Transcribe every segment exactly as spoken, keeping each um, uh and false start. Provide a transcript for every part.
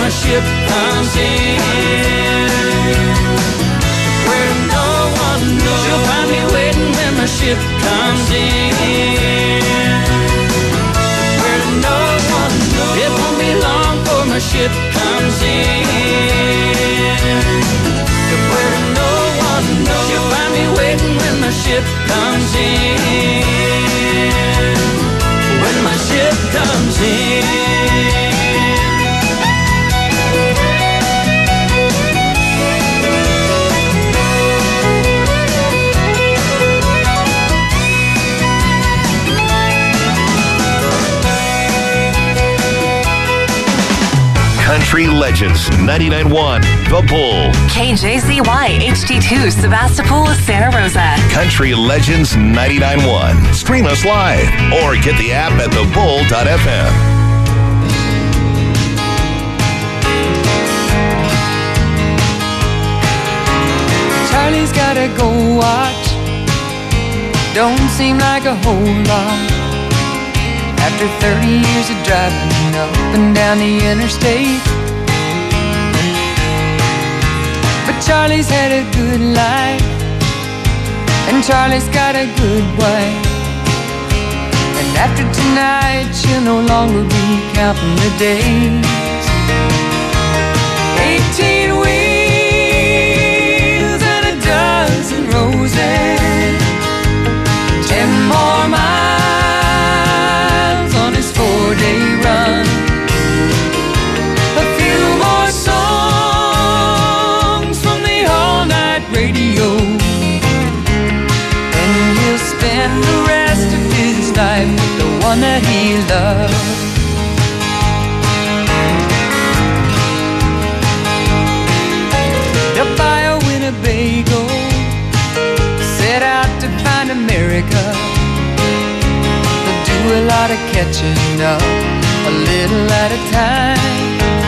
my ship comes in. Where no one knows, she'll find me waiting when my ship comes in. Where no one knows, it won't be long before my ship comes in. Where no one knows, she'll find me waiting when my ship comes in. When my ship comes in. Country Legends ninety-nine point one The Bull. K J Z Y H D two Sebastopol, Santa Rosa. Country Legends ninety-nine point one. Stream us live or get the app at the bull dot f m. Charlie's gotta go watch. Don't seem like a whole lot. After thirty years of driving up and down the interstate, but Charlie's had a good life, and Charlie's got a good wife. And after tonight, she'll no longer be counting the days. Eighteen wheels and a dozen roses, ten more miles on his four-day run, a few more songs from the all-night radio, and he'll spend the rest of his life with the one that he loves. They'll buy a Winnebago, set out to find America. Do a lot of catching up, a little at a time,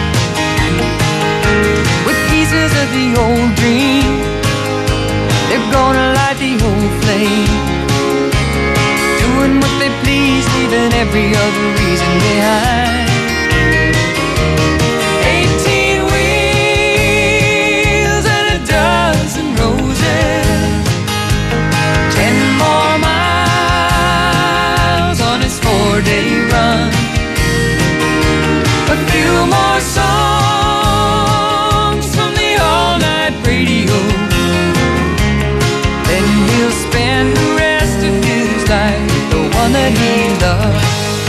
with pieces of the old dream. They're gonna light the old flame, doing what they please, leaving every other reason behind. Eighteen wheels and a dozen roses, ten more miles on his four-day run, a few more songs from the all-night radio, then he'll spend the rest of his life with the one that he loves.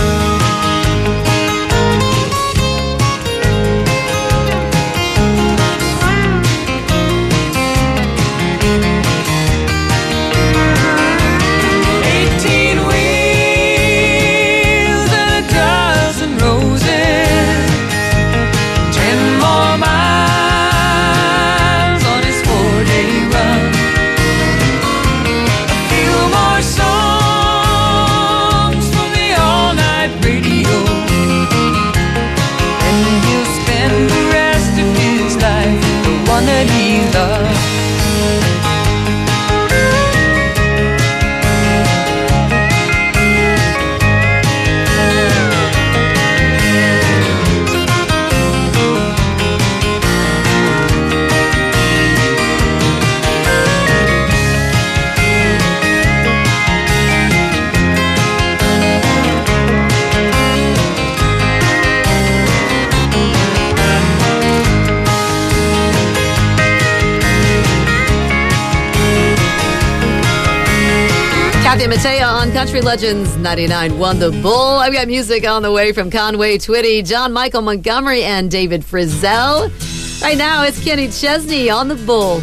Kathy Mattea on Country Legends ninety-nine point one The Bull. I've got music on the way from Conway Twitty, John Michael Montgomery, and David Frizzell. Right now, it's Kenny Chesney on The Bull.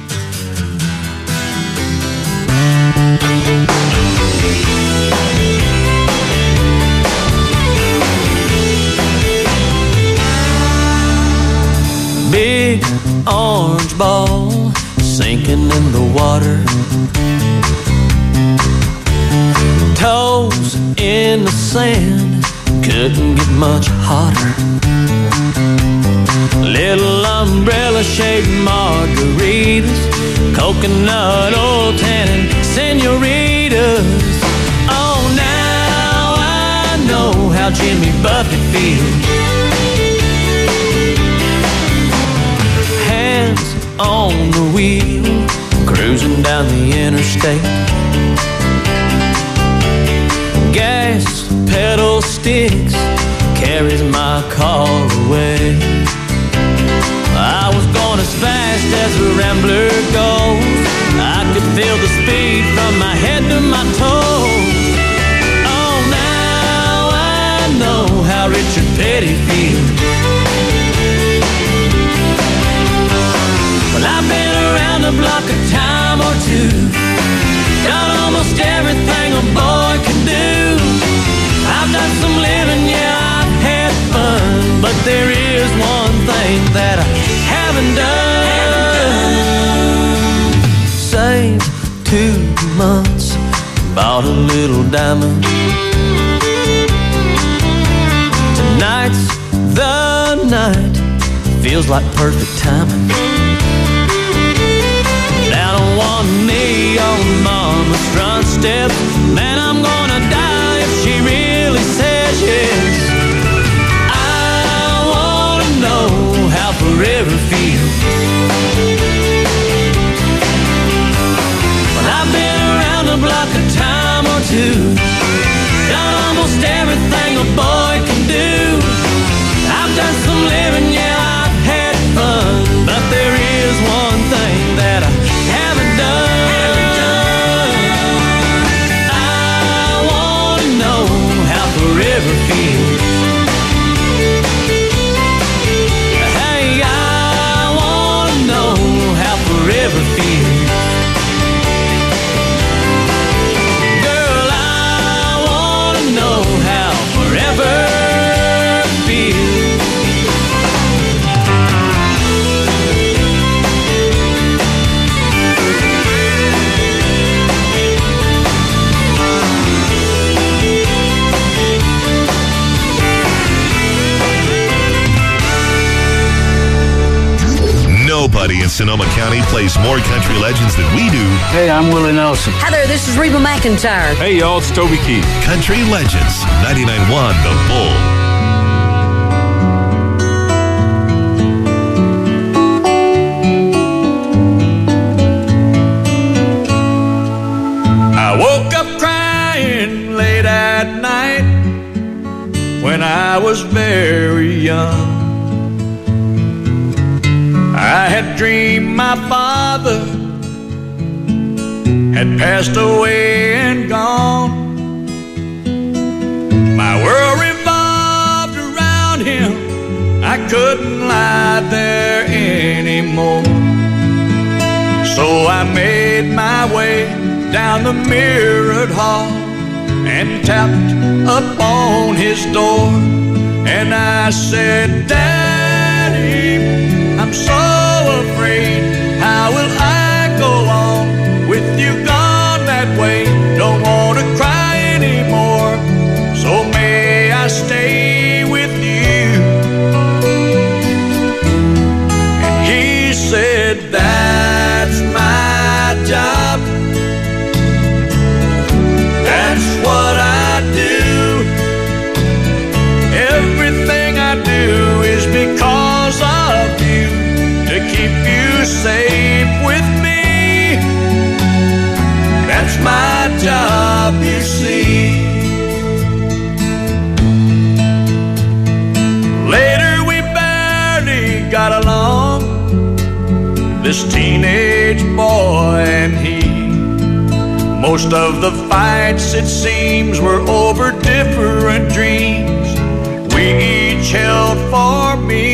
Big orange ball sinking in the water, toes in the sand, couldn't get much hotter. Little umbrella-shaped margaritas, coconut oil tannin senoritas. Oh, now I know how Jimmy Buffett feels. on the wheel, cruising down the interstate. Gas pedal sticks carries my car away. I was going as fast as a rambler goes. I could feel the speed from my head to my toes. Oh, now I know how Richard Petty feels. Well, I've been around the block a time or two, done almost everything a boy can do. I've done some living, yeah, I've had fun, but there is one thing that I haven't done. Saved two months, bought a little diamond. Tonight's the night, feels like perfect timing. Down on one knee on mama's front step, man, I'm gonna die if she really says yes. I wanna know how forever feels. Well, I've been around the block a time or two, done almost everything a boy can do. I've done some living, yeah, I've had fun, but there is one thing that I haven't done. I wanna know how forever feels. Hey, I wanna know how forever feels. Girl, I wanna know how forever feels. Nobody in Sonoma County plays more country legends than we do. Hey, I'm Willie Nelson. Heather, this is Reba McEntire. Hey, y'all, it's Toby Keith. Country Legends, ninety-nine point one The Bull. I woke up crying late at night when I was very young. I had dreamed my father had passed away and gone. My world revolved around him, I couldn't lie there anymore. So I made my way down the mirrored hall and tapped upon his door. And I said, Daddy, I'm so afraid, how will I go on with you gone that way? Don't want to cry anymore, so may I stay with you? And he said, that's my job, that's what I do. Everything I do is because of you, to keep you safe with me. That's my job, you see. Later we barely got along, this teenage boy and he. Most of the fights, it seems, were over different dreams we each held for me.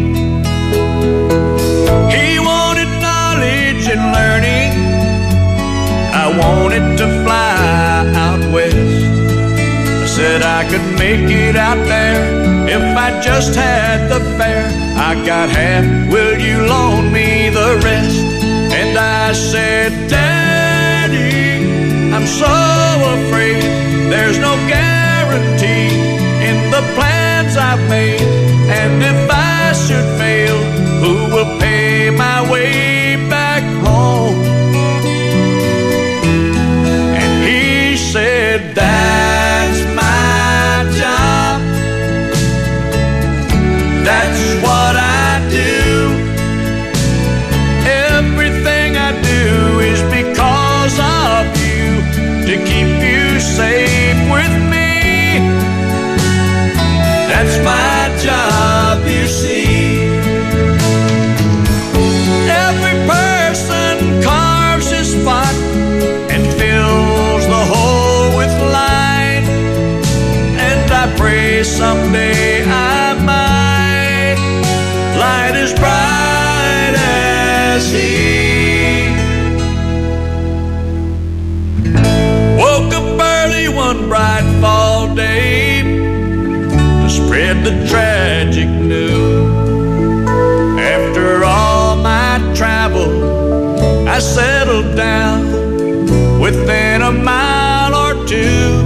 He wanted knowledge and learning, I wanted to fly out west. I said I could make it out there if I just had the fare. I got half, will you loan me the rest? And I said, Daddy, I'm so afraid there's no guarantee in the plans I've made. And if I should fail, who will pay my way back home? And he said, that's my job, that's what I do. settled down within a mile or two.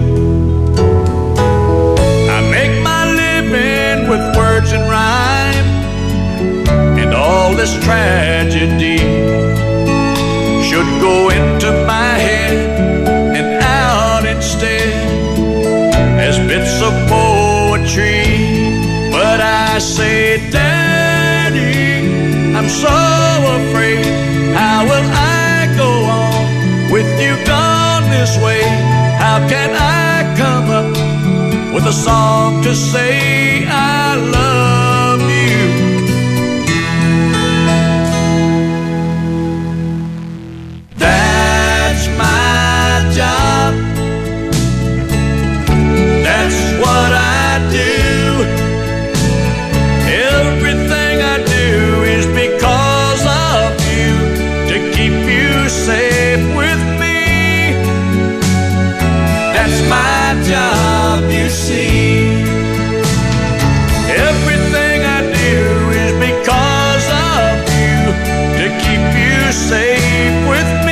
I make my living with words and rhyme, and all this tragedy should go into my head and out instead as bits of poetry. But I say, Daddy, I'm so afraid. How will I go on with you gone this way? How can I come up with a song to say I love you? That's my job. That's what I do. Everything I do is because of you, to keep you safe with me. That's my job, you see. Everything I do is because of you, to keep you safe with me.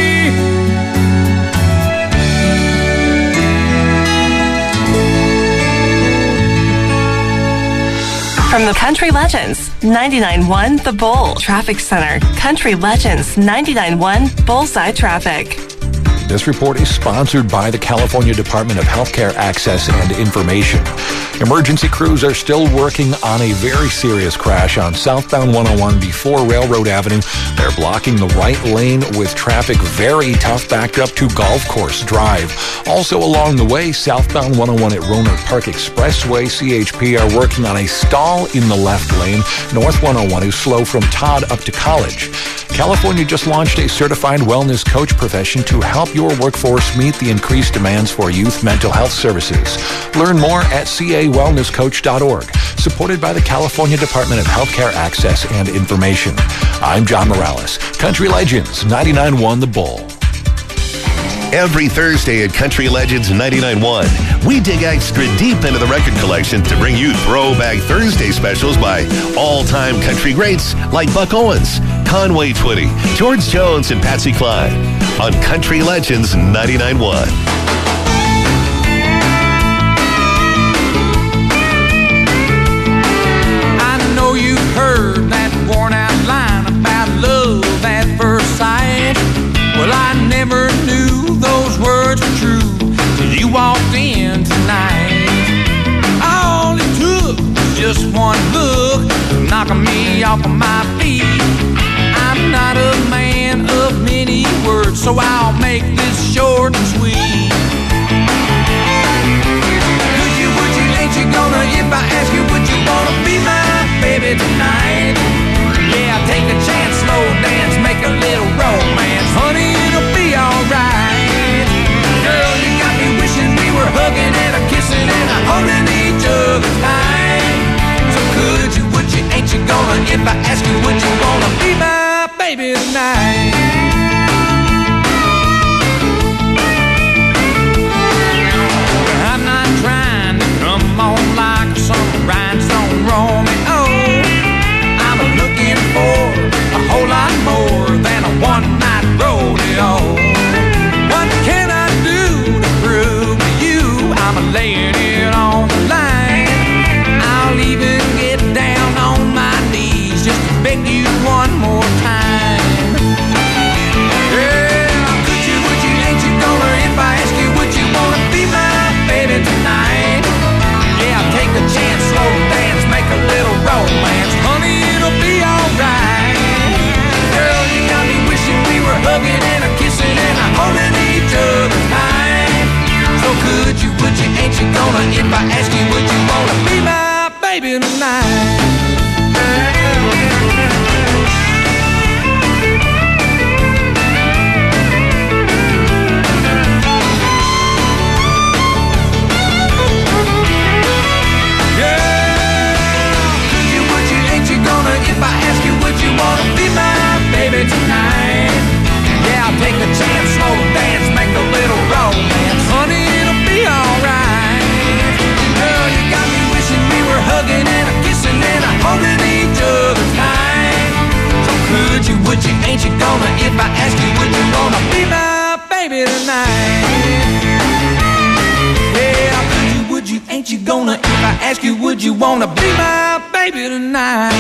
From the Country Legends, ninety-nine point one The Bull Traffic Center. Country Legends, ninety-nine point one Bullseye Traffic. This report is sponsored by the California Department of Healthcare Access and Information. Emergency crews are still working on a very serious crash on southbound one oh one before Railroad Avenue. They're blocking the right lane with traffic very tough backed up to Golf Course Drive. Also along the way, southbound one oh one at Roanoke Park Expressway, C H P are working on a stall in the left lane. North one oh one is slow from Todd up to College. California just launched a certified wellness coach profession to help your workforce meet the increased demands for youth mental health services. Learn more at c a wellness coach dot org, supported by the California Department of Healthcare Access and Information. I'm John Morales, Country Legends, ninety-nine point one The Bull. Every Thursday at Country Legends ninety-nine point one, we dig extra deep into the record collection to bring you Throwback Thursday specials by all-time country greats like Buck Owens, Conway Twitty, George Jones, and Patsy Cline on Country Legends ninety-nine point one. I know you've heard that worn-out line about love at first sight. Well, I never knew those words were true till you walked in tonight. All it took was just one look, knocking me off of my feet. I'm not a man of many words, so I'll make this short and sweet. Could you, would you, ain't you gonna, if I ask you, would you wanna be my baby tonight? Yeah, take a chance, slow dance, make a little romance. Honey, it'll be alright. Girl, you got me wishing we were hugging and a kissing and a holding each other tight. So could you, would you, ain't you gonna, if I ask you, would you wanna be my baby tonight? I'm not trying to come on like some rhinestone Romeo. I'm looking for a whole lot more. gonna, if I ask you, would you wanna be my baby tonight?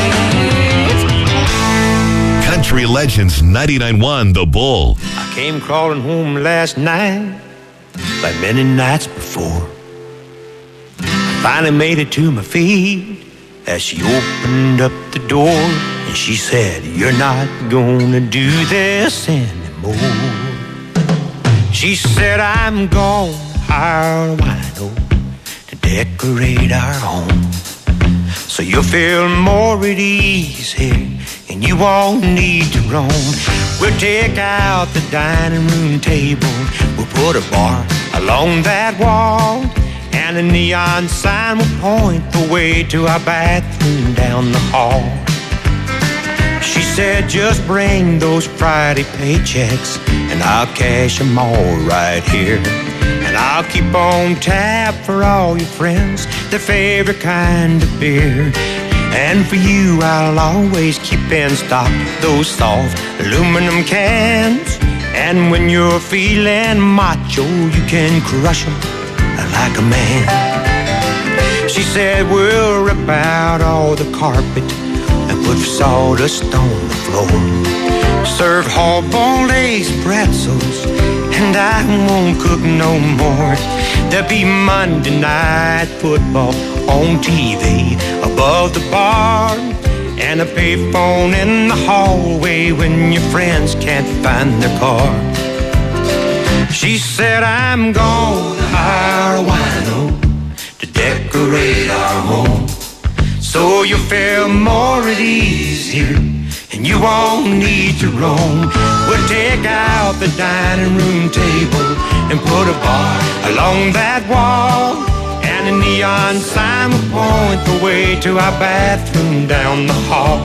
Country Legends ninety-nine one The Bull. I came crawling home last night, like many nights before. I finally made it to my feet as she opened up the door, and she said, "You're not gonna do this anymore." She said, "I'm gonna hire a wino to decorate our home, so you'll feel more at ease here, and you won't need to roam. We'll take out the dining room table, we'll put a bar along that wall, and a neon sign will point the way to our bathroom down the hall." She said, "Just bring those Friday paychecks, and I'll cash them all right here. And I'll keep on tap for all your friends, their favorite kind of beer. And for you, I'll always keep in stock those soft aluminum cans. And when you're feeling macho, you can crush them like a man." She said, "We'll rip out all the carpet and put sawdust on the floor. Serve hard-boiled eggs, pretzels, and I won't cook no more. There'll be Monday night football on T V above the bar, and a payphone in the hallway when your friends can't find their car." She said, "I'm gonna hire a wino to decorate our home, so you'll feel more at ease here, and you won't need to roam. We'll take out the dining room table and put a bar along that wall, and a neon sign will point the way to our bathroom down the hall."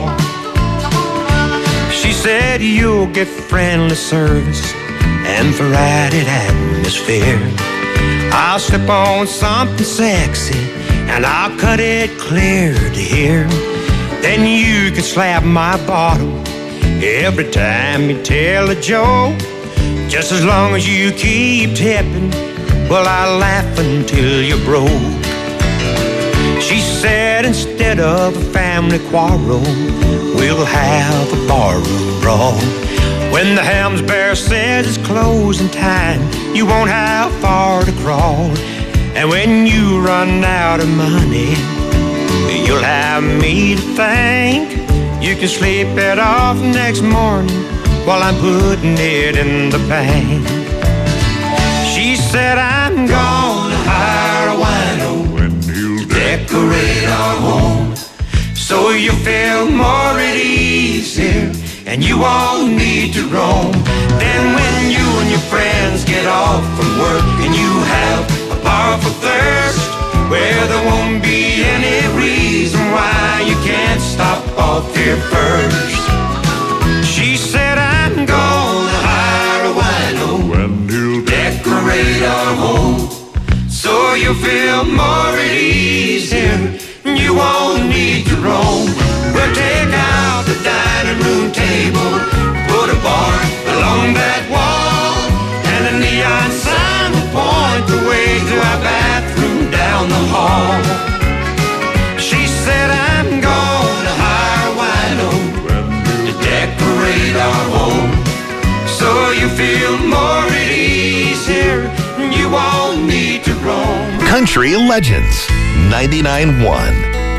She said, "You'll get friendly service and Friday atmosphere. I'll slip on something sexy, and I'll cut it clear to here. Then you can slap my bottom every time you tell a joke, just as long as you keep tipping. Well, I'll laugh until you're broke." She said, "Instead of a family quarrel, we'll have a barroom brawl. When the Helms Bear says it's closing time, you won't have far to crawl. And when you run out of money, you'll have me to thank. You can sleep it off next morning while I'm putting it in the bank." She said, "I'm gonna hire a wino to decorate our home, so you feel more at ease here, and you won't need to roam. Then when you and your friends get off from work and you have a powerful thirst, well, there won't be any reason why you can't stop off here first." She said, "I'm gonna hire a wino to decorate our home, so you'll feel more at ease here, and you won't need to roam. We'll take out the dining room table, put a bar along that wall, and a neon sign will point the way to our bathroom down the hall." She said, "I'm gonna hire a wino to decorate our home, so you feel more at ease here, and you won't need to roam." Country Legends ninety-nine one.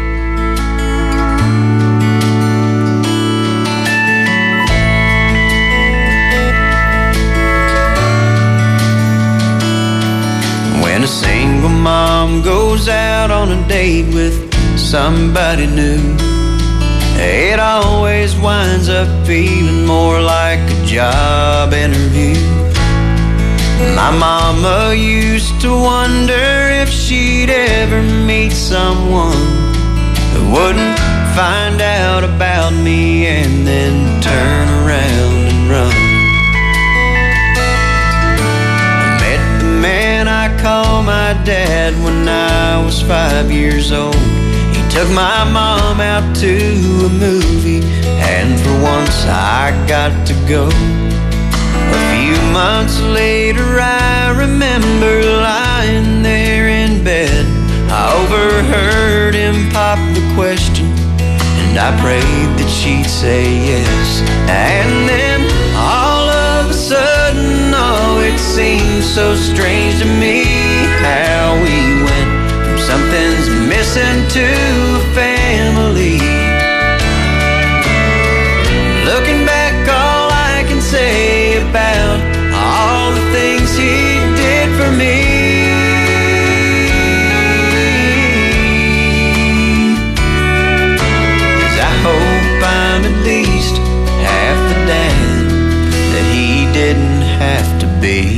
When a single mom goes out on a date with somebody new, it always winds up feeling more like a job interview. My mama used to wonder if she'd ever meet someone who wouldn't find out about me and then turn around and run. I met the man I call my dad when I was five years old. He took my mom out to a movie, and for once I got to go. A few months later I remember lying there in bed, question, and I prayed that she'd say yes. And then all of a sudden, oh, it seemed so strange to me how we went from something's missing to a family. Looking back, all I can say about all the things he did for me is I hope I'm at least half the dad that he didn't have to be.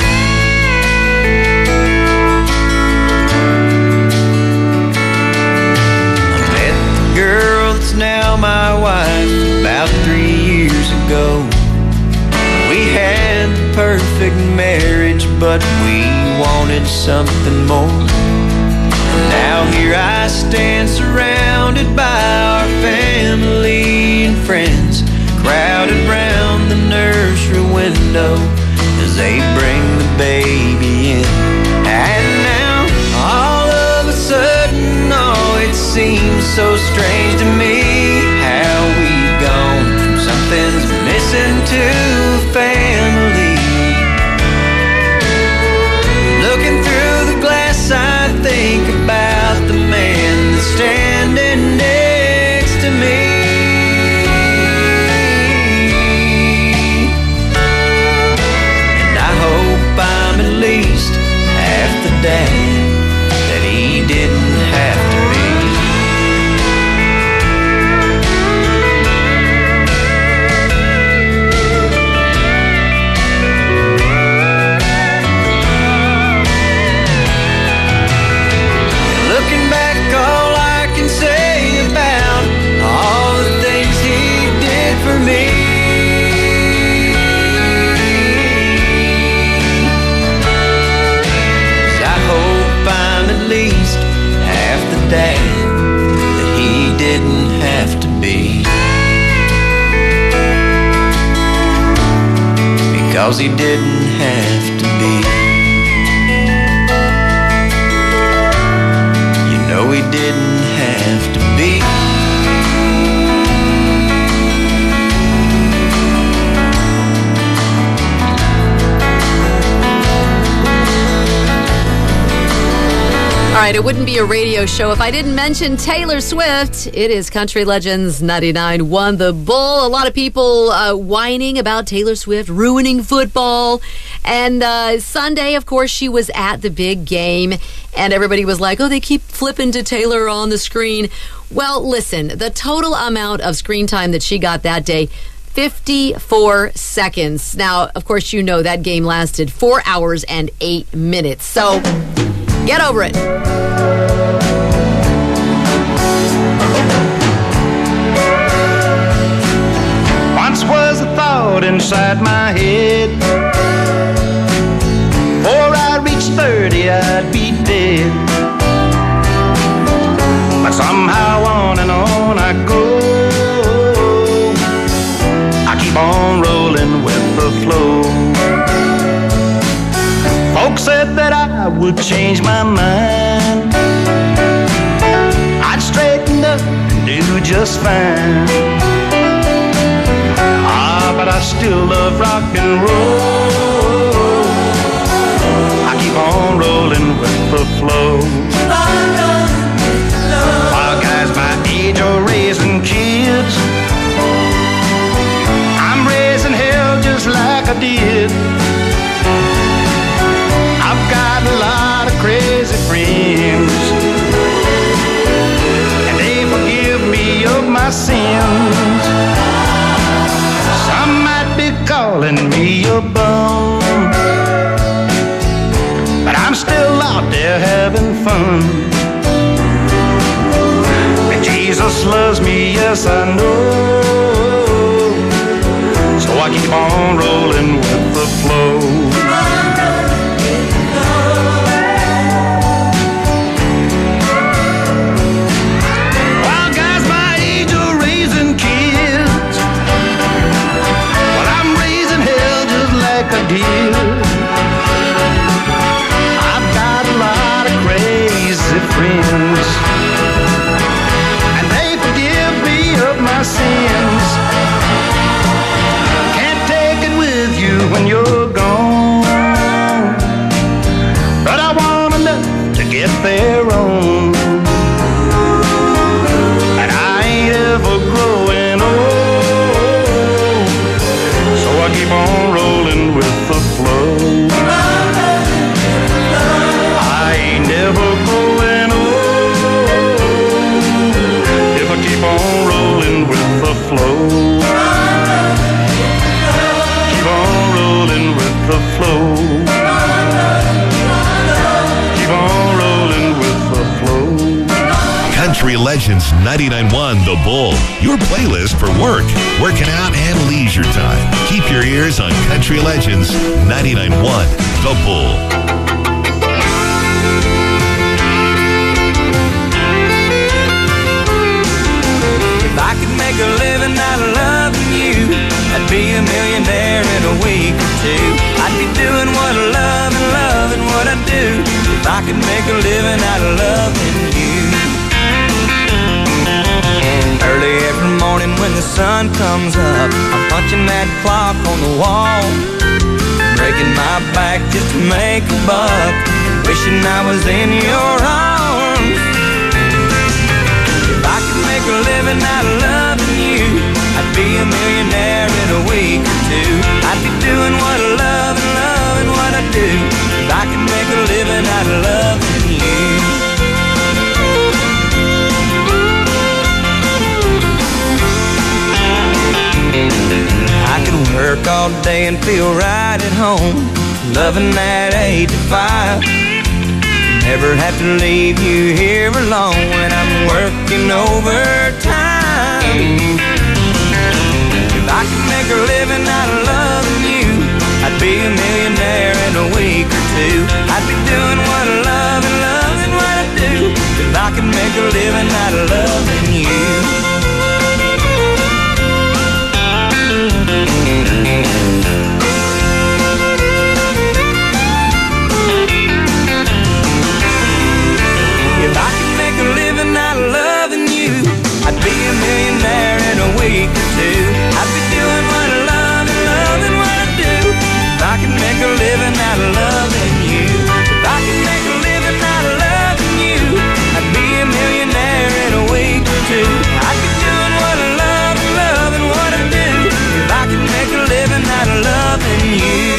I met the girl that's now my wife about three years ago. We had the perfect marriage, but we wanted something more. And now here I stand surrounded by our family and friends, crowded round the nursery window as they bring the baby in. And now all of a sudden, oh, it seems so strange to me how we've gone from something's missing to a family. Looking through the glass, I think about the man that's standing next to me. And I hope I'm at least half the dad that he didn't have to be. Looking back, all I can say about all the things he did for me is I hope I'm at least half the dad that he didn't have to be, because he didn't have to be. No, he didn't have to be. All right, it wouldn't be a radio show if I didn't mention Taylor Swift. It is Country Legends ninety-nine point one The Bull. A lot of people uh, whining about Taylor Swift ruining football. And uh, Sunday, of course, she was at the big game. And everybody was like, oh, they keep flipping to Taylor on the screen. Well, listen, the total amount of screen time that she got that day, fifty-four seconds. Now, of course, you know that game lasted four hours and eight minutes. So get over it. Once was a thought inside my head, before I reached thirty, I'd be dead. But somehow on and on I go. I keep on rolling with the flow. Folks said that I would change my mind, I'd straighten up and do just fine. Ah, but I still love rock and roll. I keep on rolling with the flow. While guys my age are raising kids, I'm raising hell just like I did. I've got a lot of crazy friends, and they forgive me of my sins. Some might be calling me a bum, but I'm still out there having fun. And Jesus loves me, yes I know. So I keep on rolling with the flow. I've got a lot of crazy friends, and they Legends ninety-nine point one The Bull, your playlist for work, working out, and leisure time. Keep your ears on Country Legends ninety-nine point one The Bull. If I could make a living out of loving you, I'd be a millionaire in a week or two. I'd be doing what I love and loving what I do. If I could make a living out of loving you. Early every morning when the sun comes up, I'm punching that clock on the wall, breaking my back just to make a buck, wishing I was in your arms. If I could make a living out of loving you, I'd be a millionaire in a week or two. I'd be doing what I love and loving what I do. If I could make a living out of loving you. I could work all day and feel right at home, loving that eight to five. Never have to leave you here alone when I'm working overtime. If I could make a living out of loving you, I'd be a millionaire in a week or two. I'd be doing what I love and loving what I do. If I could make a living out of loving you. If I could make a living out of loving you, I'd be a millionaire in a week or two. I'd be doing what I love and loving what I do. If I could make a living out of loving you. If I could make a living out of loving you, I'd be a millionaire in a week or two. I'd be doing what I love and loving what I do. If I could make a living out of loving you.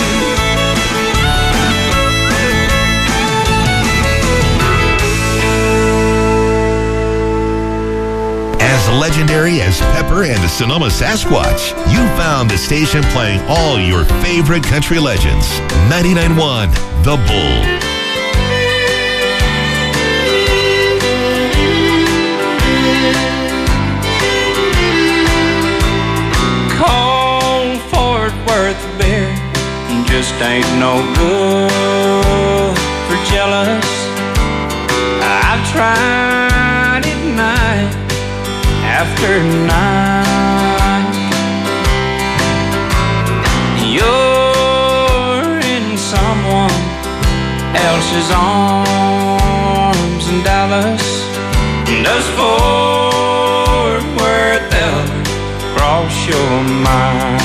As legendary as Pepper and the Sonoma Sasquatch, you found the station playing all your favorite country legends. ninety-nine point one The Bull. Cold Fort Worth beer just ain't no good for jealous. I've tried it night after night. You're in someone else's arms in Dallas. Does Fort Worth ever cross your mind?